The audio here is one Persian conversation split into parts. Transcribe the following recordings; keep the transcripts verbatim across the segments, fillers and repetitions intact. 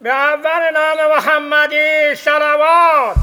به اول نام محمدی صلوات.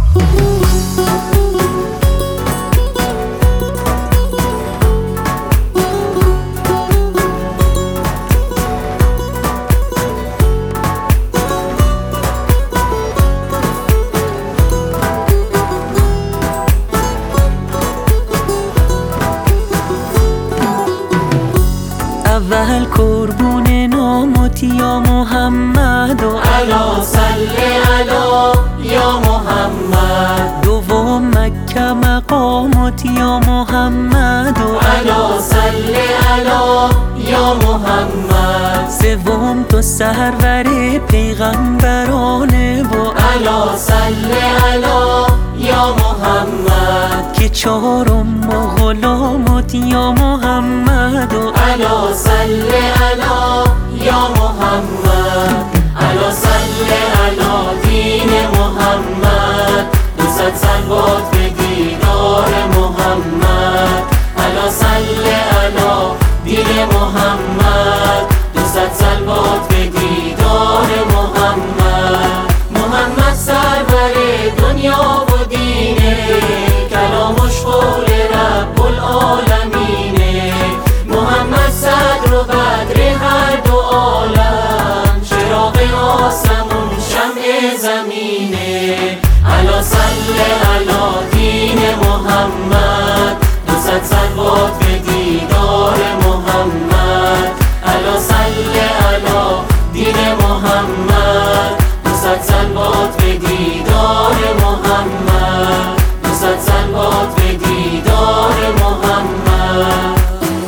اول قربون نامت یا محمد و علا صلی علا یا محمد. دوم مکه مقامت یا محمد و علا صلی علا یا محمد. سوم تو سرور پیغمبرانه و علا صلی علا یا محمد. که چهارم و غلامت یا محمد و علا صلی علا یا محمد. علا صلی علا دین محمد. دوست صلوات به دیدار محمد. علا صلی علا دین محمد. دوست صلوات به دیدار محمد. محمد سرور دنیا و دینه. کلامش قول رب العالمینه. محمد صدر و بدر هر دو عالم. چراغ آسمون شمع زمینه. علا صلی علا دین محمد. دوست صلوات به دیدار محمد. علا صلی علا دین محمد. دوست صلوات به دیدار محمد. دوست صلوات به دیدار محمد.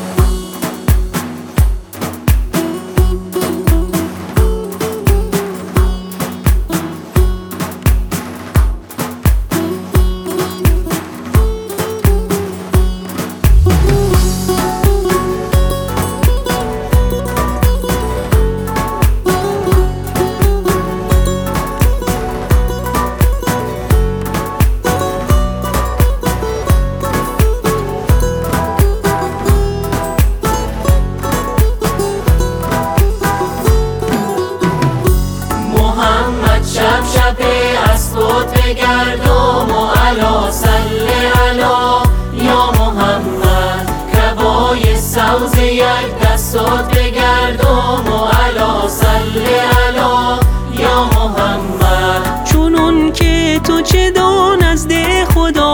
شب شب اسبات بگردم و علا صلی علا یا محمد. کبای سوز یک دستات بگردم و علا صلی علا یا محمد. چونون که تو چه دان از ده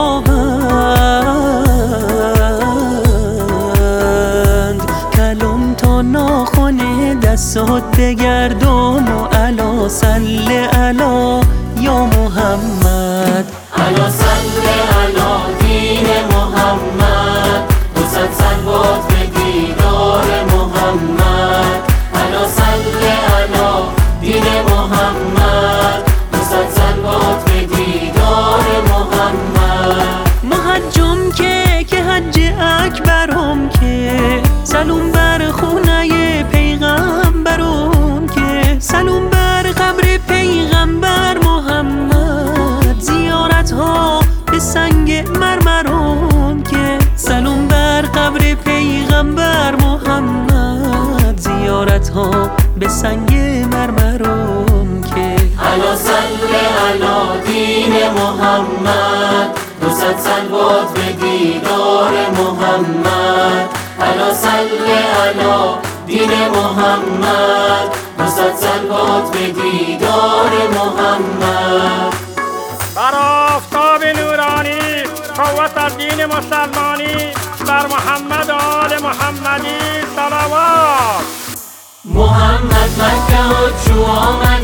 خداوند. کلم تا ناخن دستات بگردم و علا صلی علا یا محمد. علا صلی علا دین محمد. دوست صلوات به دیدار محمد. علا صلی علا دین محمد. دوست صلوات به دیدار محمد. محجم که که حج اکبرم که سلام بر خونه پیغمبرم که سلام بر قبر پیغمبر محمد. زیارت ها به سنگ مرمرم که سلام بر قبر پیغمبر محمد. زیارت ها به سنگ مرمرم که علا صلی علا دین محمد. دوست صلوات به دیدار محمد. علا صلی علا دین محمد. دوست صلوات به دیدار محمد. بر آفتاب نورانی قوت الدین مسلمانی بر محمد و آل محمدی صلوات. محمد مکه و چو آمد